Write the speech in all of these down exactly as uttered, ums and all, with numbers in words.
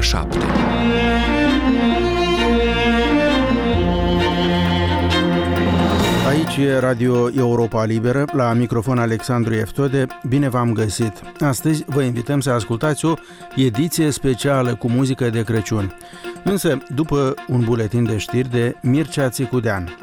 șapte. Aici e Radio Europa Liberă, la microfon Alexandru Eftode, bine v-am găsit. Astăzi vă invităm să ascultați o ediție specială cu muzică de Crăciun. Însă, după un buletin de știri de Mircea Țicudean.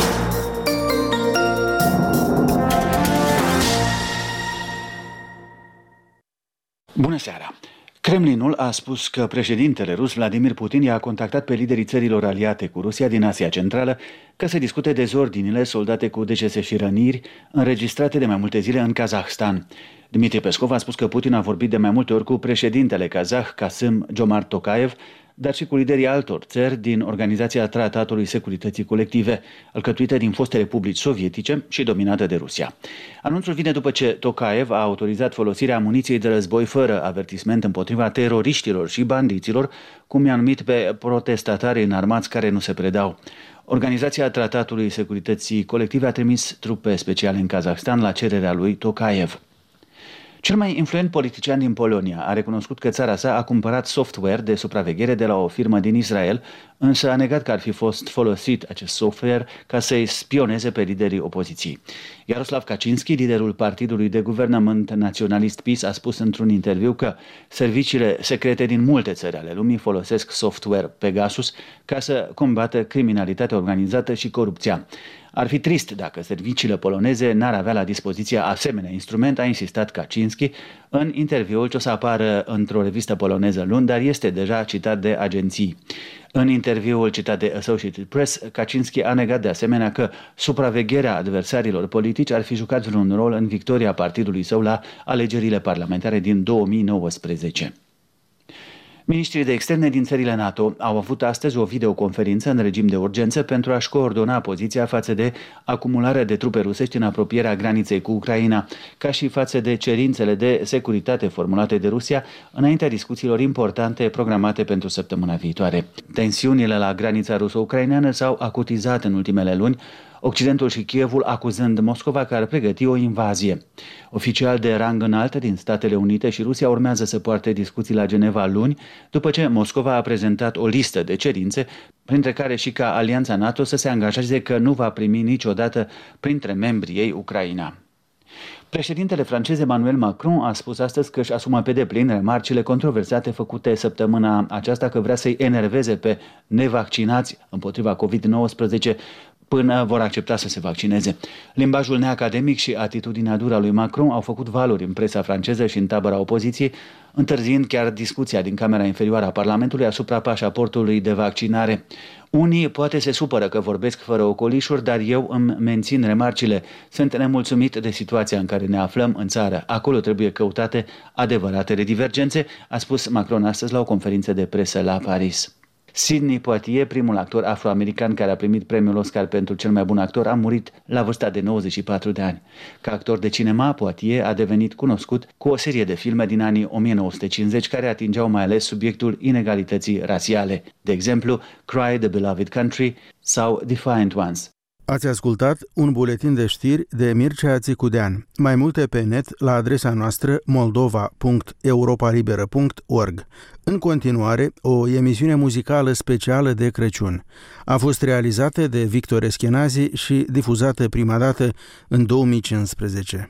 Bună seara! Kremlinul a spus că președintele rus Vladimir Putin i-a contactat pe liderii țărilor aliate cu Rusia din Asia Centrală ca să discute dezordinile soldate cu decese și răniri înregistrate de mai multe zile în Kazahstan. Dmitri Peskov a spus că Putin a vorbit de mai multe ori cu președintele kazah Kassym-Jomart Tokayev, dar și cu liderii altor țări din Organizația Tratatului Securității Colective, alcătuită din foste republici sovietice și dominată de Rusia. Anunțul vine după ce Tokayev a autorizat folosirea muniției de război fără avertisment împotriva teroriștilor și bandiților, cum i-a numit pe protestatarii înarmați care nu se predau. Organizația Tratatului Securității Colective a trimis trupe speciale în Kazahstan la cererea lui Tokayev. Cel mai influent politician din Polonia a recunoscut că țara sa a cumpărat software de supraveghere de la o firmă din Israel, însă a negat că ar fi fost folosit acest software ca să-i spioneze pe liderii opoziției. Jaroslav Kaczynski, liderul partidului de guvernământ naționalist PiS, a spus într-un interviu că serviciile secrete din multe țări ale lumii folosesc software Pegasus ca să combată criminalitatea organizată și corupția. Ar fi trist dacă serviciile poloneze n-ar avea la dispoziție asemenea instrument, a insistat Kaczynski în interviul ce o să apară într-o revistă poloneză luni, dar este deja citat de agenții. În interviul citat de Associated Press, Kaczynski a negat de asemenea că supravegherea adversarilor politici ar fi jucat vreun rol în victoria partidului său la alegerile parlamentare din două mii nouăsprezece. Ministrii de externe din țările NATO au avut astăzi o videoconferință în regim de urgență pentru a-și coordona poziția față de acumularea de trupe rusești în apropierea graniței cu Ucraina, ca și față de cerințele de securitate formulate de Rusia înaintea discuțiilor importante programate pentru săptămâna viitoare. Tensiunile la granița ruso-ucraineană s-au acutizat în ultimele luni, Occidentul și Kievul acuzând Moscova că ar pregăti o invazie. Oficiali de rang înalt din Statele Unite și Rusia urmează să poarte discuții la Geneva luni, după ce Moscova a prezentat o listă de cerințe, printre care și ca Alianța NATO să se angajeze că nu va primi niciodată printre membrii ei Ucraina. Președintele francez Emmanuel Macron a spus astăzi că își asumă pe deplin remarcile controversate făcute săptămâna aceasta că vrea să-i enerveze pe nevaccinați împotriva covid nouăsprezece până vor accepta să se vaccineze. Limbajul neacademic și atitudinea dură a lui Macron au făcut valuri în presa franceză și în tabăra opoziției, întârziind chiar discuția din Camera Inferioară a Parlamentului asupra pașaportului de vaccinare. Unii poate se supără că vorbesc fără ocolișuri, dar eu îmi mențin remarcile. Sunt nemulțumit de situația în care ne aflăm în țară. Acolo trebuie căutate adevăratele divergențe, a spus Macron astăzi la o conferință de presă la Paris. Sidney Poitier, primul actor afroamerican care a primit premiul Oscar pentru cel mai bun actor, a murit la vârsta de nouăzeci și patru de ani. Ca actor de cinema, Poitier a devenit cunoscut cu o serie de filme din anii o mie nouă sute cincizeci care atingeau mai ales subiectul inegalității rasiale, de exemplu Cry the Beloved Country sau Defiant Ones. Ați ascultat un buletin de știri de Mircea Țicudean. Mai multe pe net la adresa noastră moldova punct europalibera punct org. În continuare, o emisiune muzicală specială de Crăciun. A fost realizată de Victor Eschenazi și difuzată prima dată în două mii cincisprezece.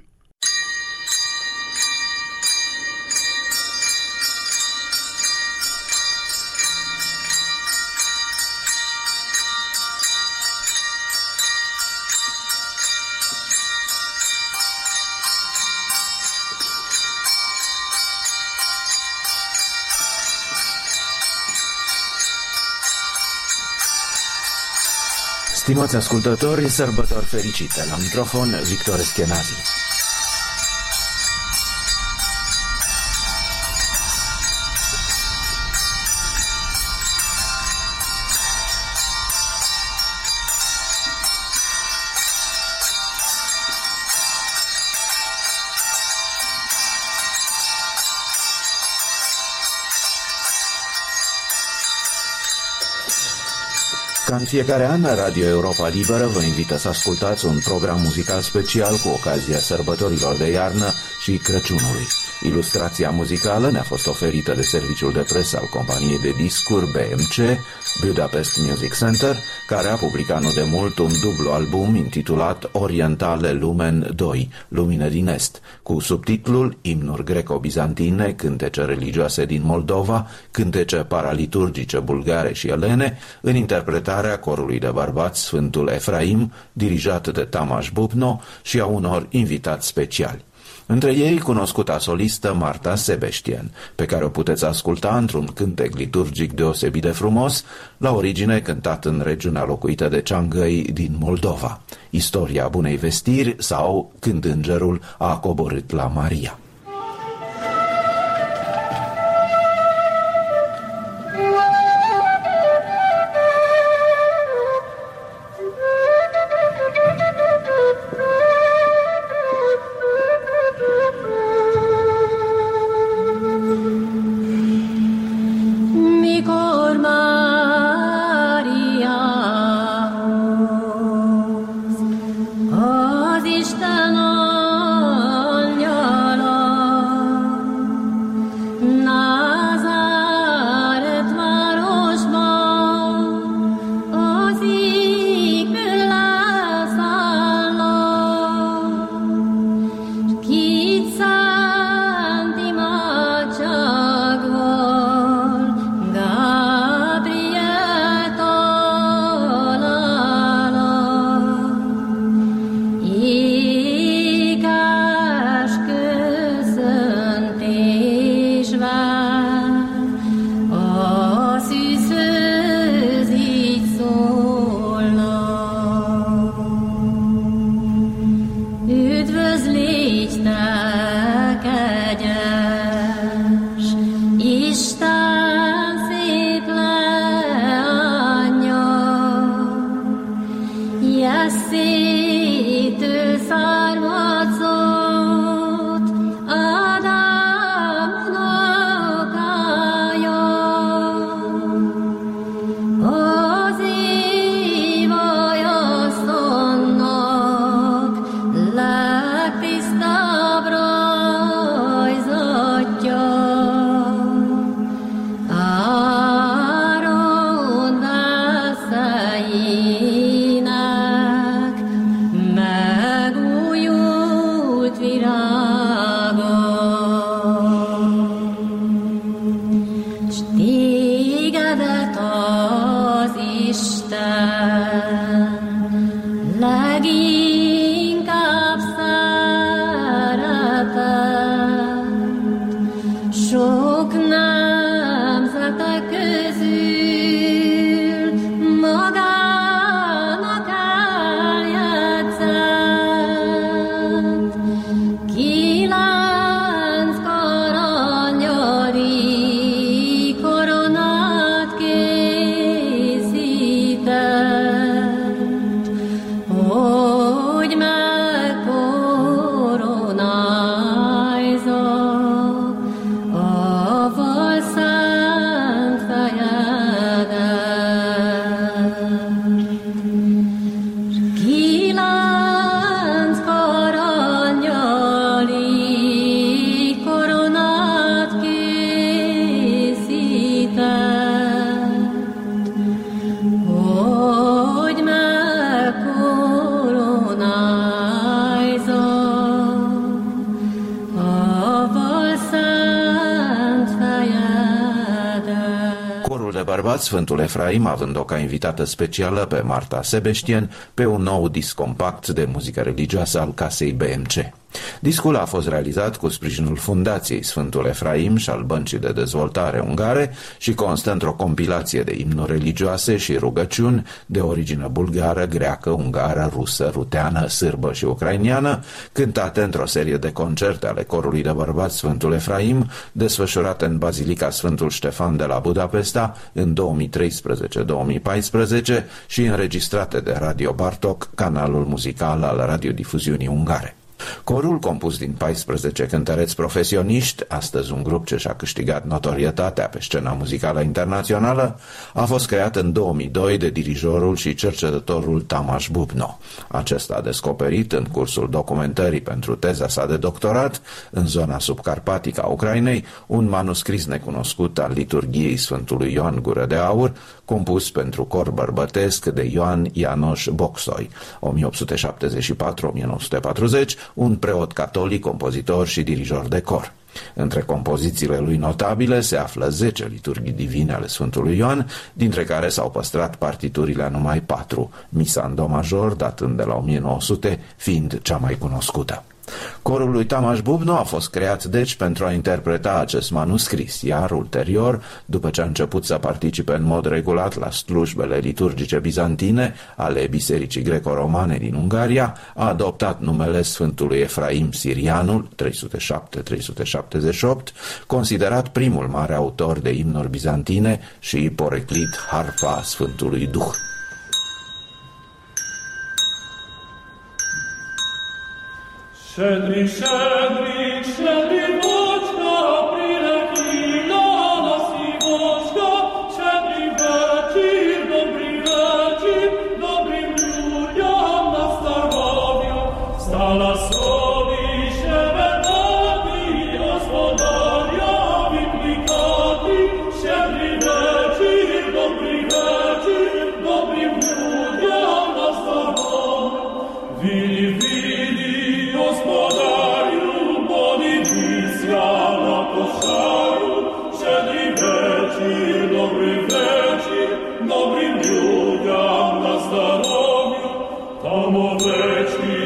Stimați ascultători, sărbători fericite! La microfon, Victor Eschenazi. Ca în fiecare an, Radio Europa Liberă vă invită să ascultați un program muzical special cu ocazia sărbătorilor de iarnă și Crăciunului. Ilustrația muzicală ne-a fost oferită de serviciul de presă al companiei de discuri B M C, Budapest Music Center, care a publicat nu de mult un dublu album intitulat Orientale Lumen doi, Lumină din Est, cu subtitlul Imnuri greco-bizantine, cântece religioase din Moldova, cântece paraliturgice bulgare și elene, în interpretarea corului de bărbați Sfântul Efraim, dirijat de Tamas Bubno, și a unor invitați speciali. Între ei, cunoscuta solistă Marta Sebeștien, pe care o puteți asculta într-un cântec liturgic deosebit de frumos, la origine cântat în regiunea locuită de Ceangăi din Moldova, Istoria Bunei Vestiri sau Când Îngerul a coborât la Maria. Sfântul Efraim, având-o ca invitată specială pe Marta Sebeștien, pe un nou disc compact de muzică religioasă al casei B M C. Discul a fost realizat cu sprijinul Fundației Sfântul Efraim și al Băncii de Dezvoltare Ungare și constă într-o compilație de imnuri religioase și rugăciuni de origine bulgară, greacă, ungară, rusă, ruteană, sârbă și ucrainiană, cântate într-o serie de concerte ale corului de bărbați Sfântul Efraim, desfășurate în Bazilica Sfântul Ștefan de la Budapesta în două mii treisprezece două mii paisprezece și înregistrate de Radio Bartok, canalul muzical al radiodifuziunii ungare. Corul, compus din paisprezece cântăreți profesioniști, astăzi un grup ce și-a câștigat notorietatea pe scena muzicală internațională, a fost creat în două mii doi de dirijorul și cercetătorul Tamas Bubno. Acesta a descoperit, în cursul documentării pentru teza sa de doctorat, în zona subcarpatică a Ucrainei, un manuscris necunoscut al liturghiei Sfântului Ioan Gură de Aur, compus pentru cor bărbătesc de Ioan Ianoș Bocsoi, o mie opt sute șaptezeci și patru - o mie nouă sute patruzeci, un preot catolic, compozitor și dirijor de cor. Între compozițiile lui notabile se află zece liturghii divine ale Sfântului Ioan, dintre care s-au păstrat partiturile a numai patru, misa în do major, datând de la o mie nouă sute, fiind cea mai cunoscută. Corul lui Tamas Bubno a fost creat deci pentru a interpreta acest manuscris, iar ulterior, după ce a început să participe în mod regulat la slujbele liturgice bizantine ale Bisericii Greco-Romane din Ungaria, a adoptat numele Sfântului Efraim Sirianul, trei sute șapte - trei sute șaptezeci și opt, considerat primul mare autor de imnuri bizantine și poreclit harfa Sfântului Duh. Щедрий, щедрий, щедрий бочка, прилетіла на сівочка, щедрий вечір, добрий вечір, добрим людям на здоров'я. Стала собі щебетати, господаря відкликати, щедрий вечір, добрий вечір, добрим людям на здоров'я. Вілі, вілі, Господарю, подивися на кошару, щедрий вечір, добрий вечір, добрим людям на здоров'я. Там овечки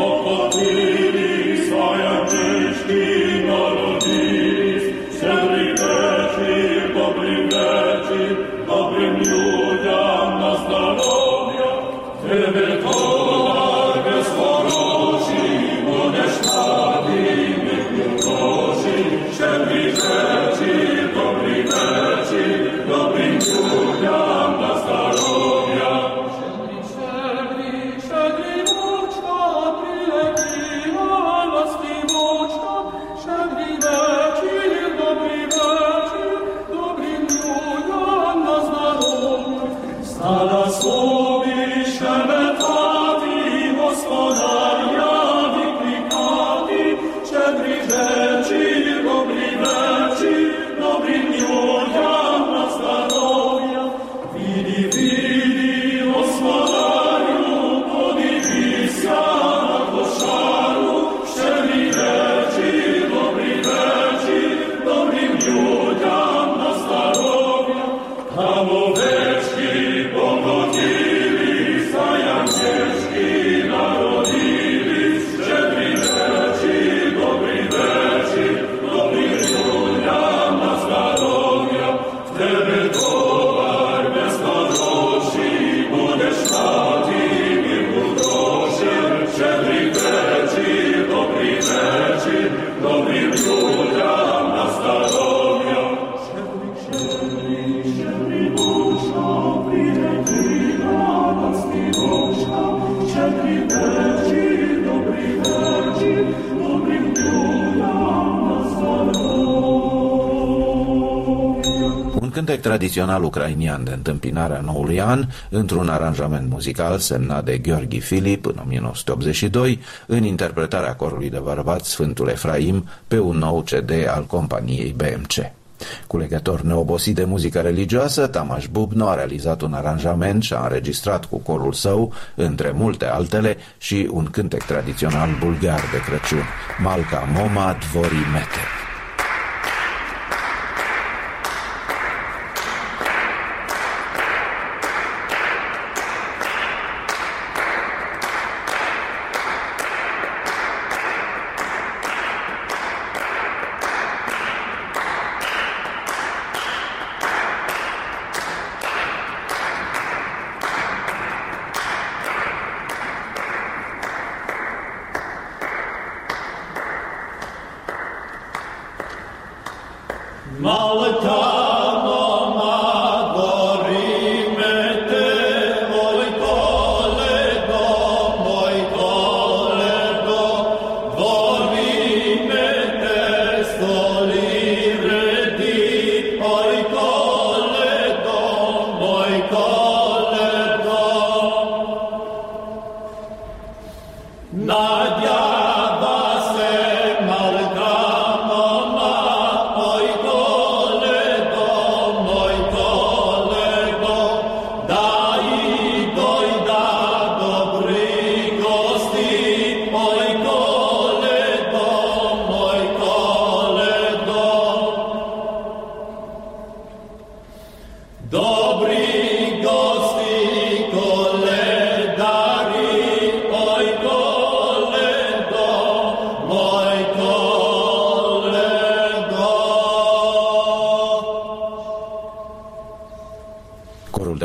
покотились, а ягнички народились. Щедрий вечір, добрий вечір, добрим людям на здоров'я. Тебе товар безхороший, будеш радий, гроші. Щедрий вечір, добрий вечір, добрим людям на здоров'я. Щедрий, щедрий, щедрий бочка, прилетіла на співочка. Щедрий вечір, добрий вечір, добрим людям на здоров'я. Стала собі щебетати, господаря відкликати. Щедрий вечір, добрий вечір, добрим людям на здоров'я. Віді, віді, господарю, подивися на кошару. Щедрий вечір, добрий вечір, добрим людям на здоров'я. Там овечки покотились, а ягнички народились. Щедрий вечір, добрий вечір, добрим людям на здоров'я. В тебе товар безхороший, будеш радий, гроші. Щедрий вечір, добрий вечір, добрим людям на здоров'я. Щедрий, щедрий, щедрий бочка, прилетіла на співочка. Щедрий вечір, добрий вечір, добрим людям на здоров'я. Un cântec tradițional ucrainian de întâmpinarea noului an, într-un aranjament muzical semnat de Gheorghi Filip în o mie nouă sute optzeci și doi, în interpretarea corului de bărbați Sfântul Efraim pe un nou C D al companiei B M C. Culegător neobosit de muzică religioasă, Tamas Bubno a realizat un aranjament și a înregistrat cu corul său, între multe altele, și un cântec tradițional bulgar de Crăciun, Malka Moma Dvori Mete. Добрий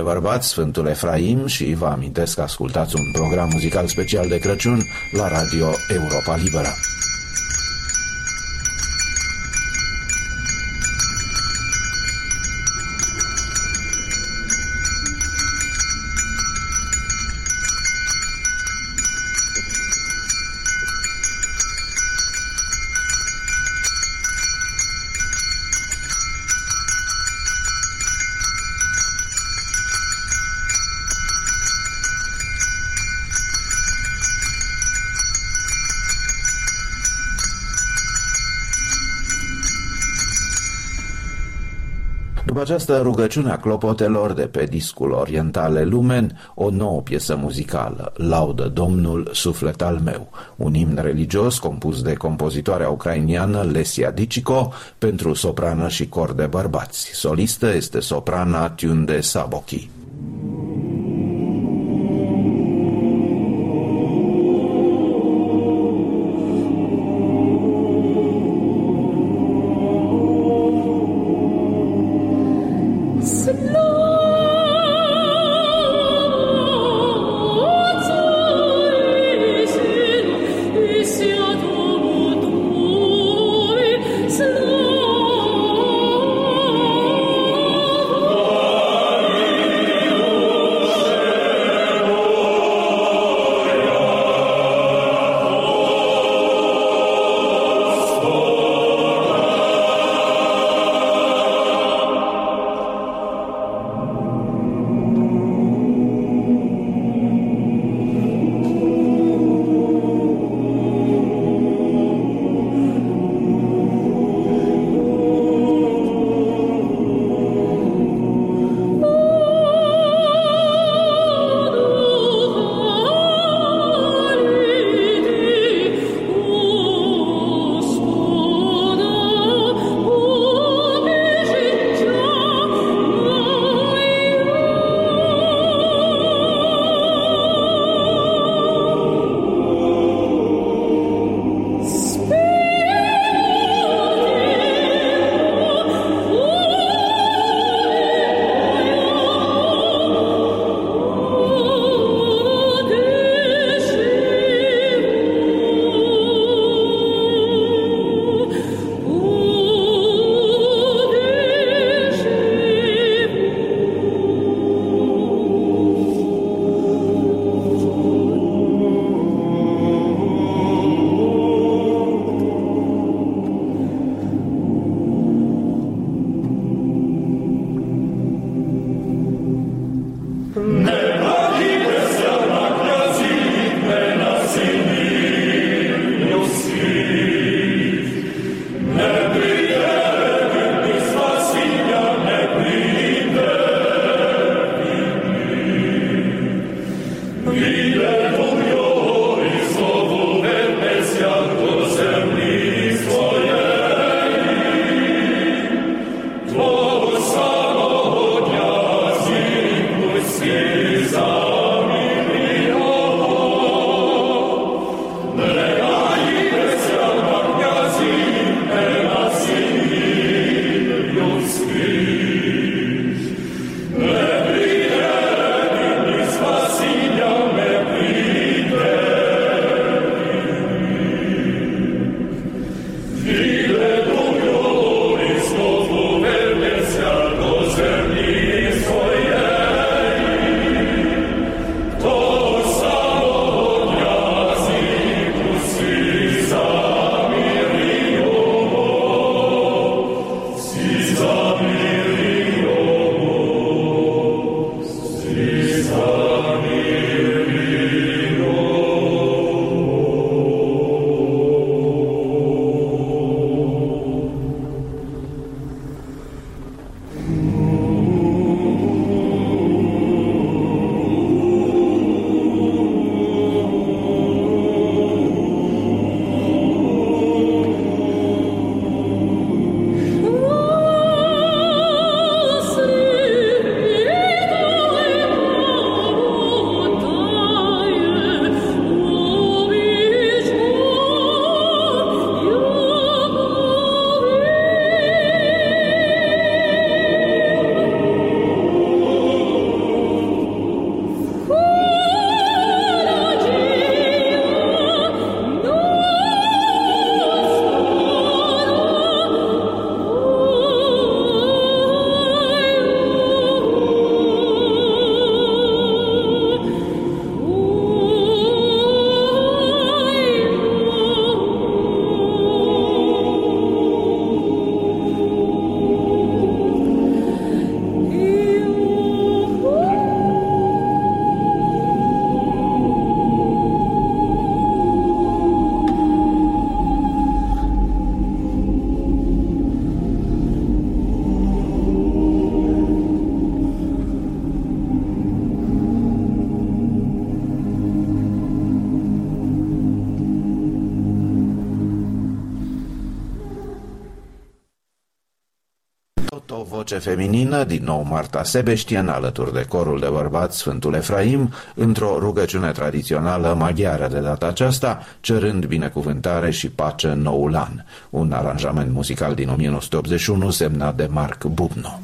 bărbați, Sfântul Efraim, și vă amintesc că ascultați un program muzical special de Crăciun la Radio Europa Liberă. După această rugăciune a clopotelor de pe discul orientale Lumen, o nouă piesă muzicală, Laudă Domnul, suflet al meu, un imn religios compus de compozitoarea ucrainiană Lesia Dicico pentru soprană și cor de bărbați. Solistă este soprana Tunde Saboki. Slow Tot o voce feminină, din nou Marta Sebeștien, alături de corul de bărbați Sfântul Efraim, într-o rugăciune tradițională maghiară de data aceasta, cerând binecuvântare și pace în noul an. Un aranjament muzical din o mie nouă sute optzeci și unu semnat de Marc Bubno.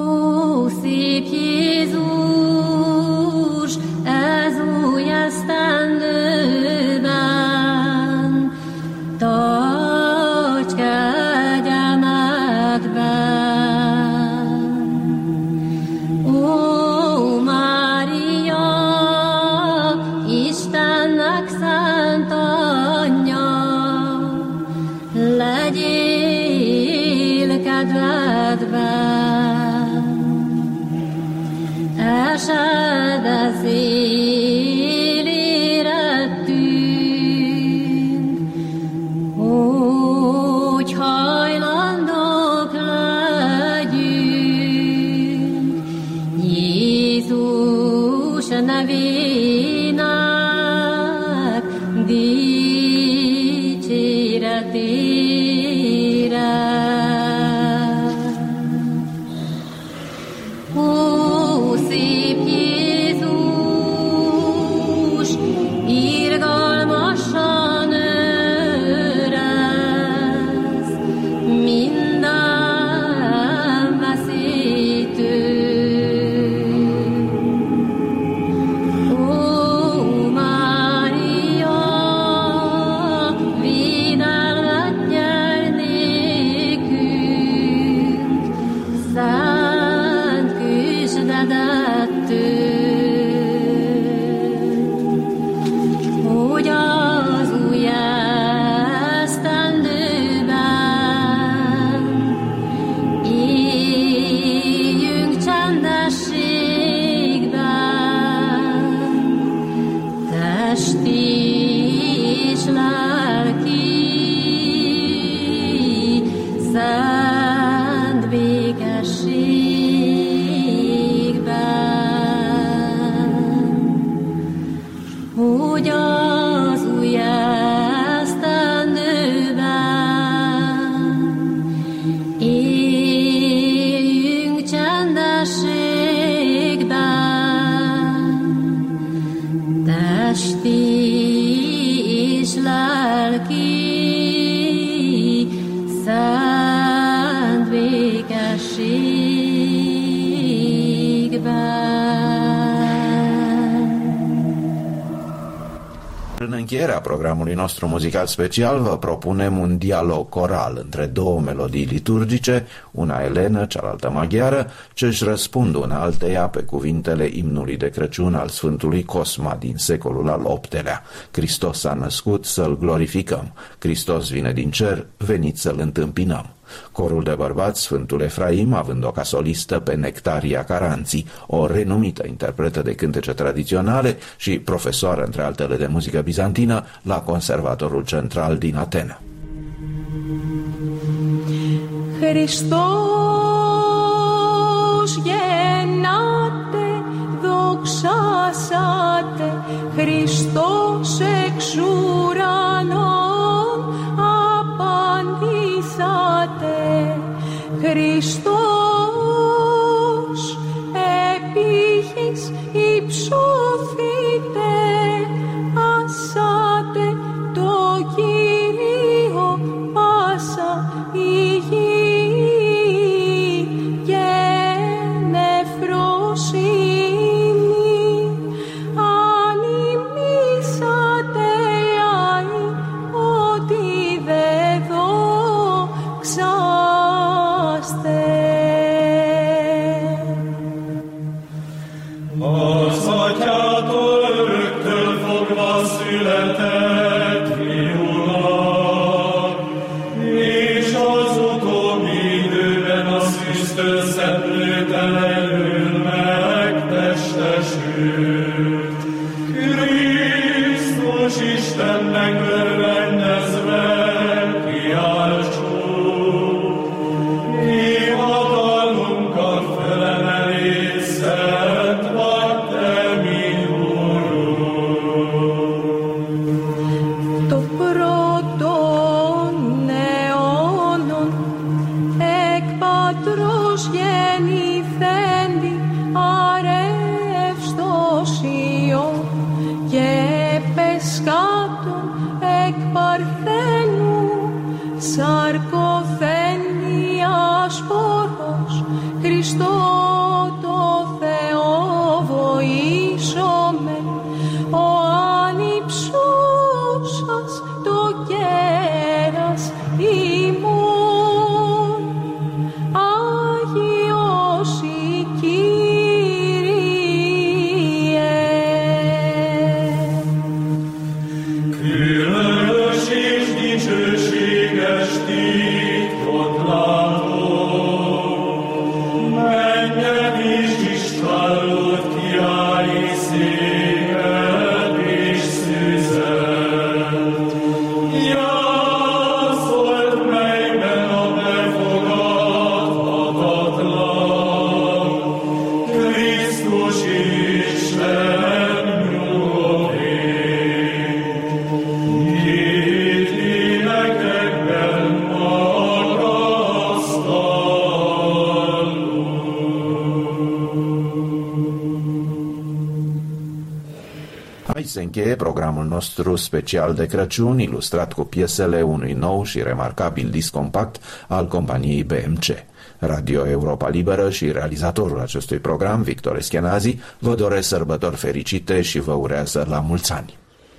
În încheierea programului nostru muzical special vă propunem un dialog coral între două melodii liturgice, una elenă, cealaltă maghiară, ce își răspund una alteia pe cuvintele imnului de Crăciun al Sfântului Cosma din secolul al optelea. Hristos s-a născut, să-L glorificăm. Hristos vine din cer, veniți să-L întâmpinăm. Corul de bărbați Sfântul Efraim, având-o ca solistă pe Nectaria Caranții, o renumită interpretă de cântece tradiționale și profesoară, între altele, de muzică bizantină la Conservatorul Central din Atena. Χριστός γεννάτε, δοξάσατε, Χριστός εξ ουρανών απαντήσατε, Χριστός επί γης υψωθείτε, ασάτε το Κύριο πάσα η γη. Született, mi urat, és az utolsó se încheie programul nostru special de Crăciun, ilustrat cu piesele unui nou și remarcabil disc compact al companiei B M C. Radio Europa Liberă și realizatorul acestui program, Victor Eschenazi, vă doresc sărbători fericite și vă urează la mulți ani.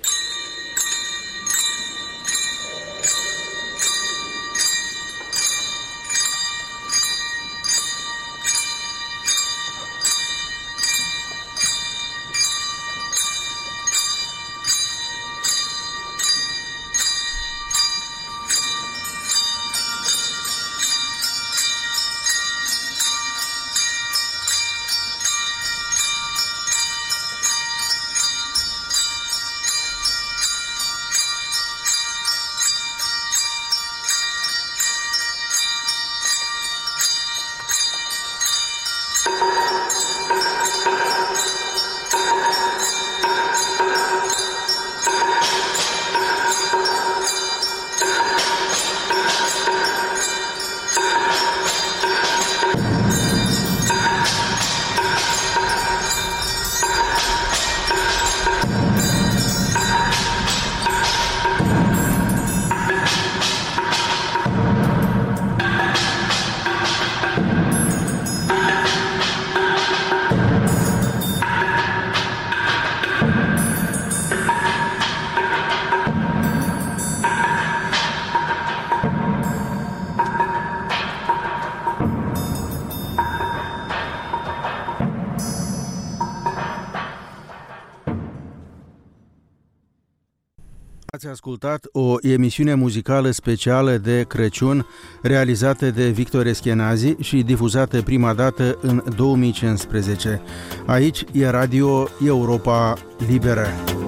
Ați ascultat o emisiune muzicală specială de Crăciun realizată de Victor Eschenazi și difuzată prima dată în două mii cincisprezece. Aici e Radio Europa Liberă.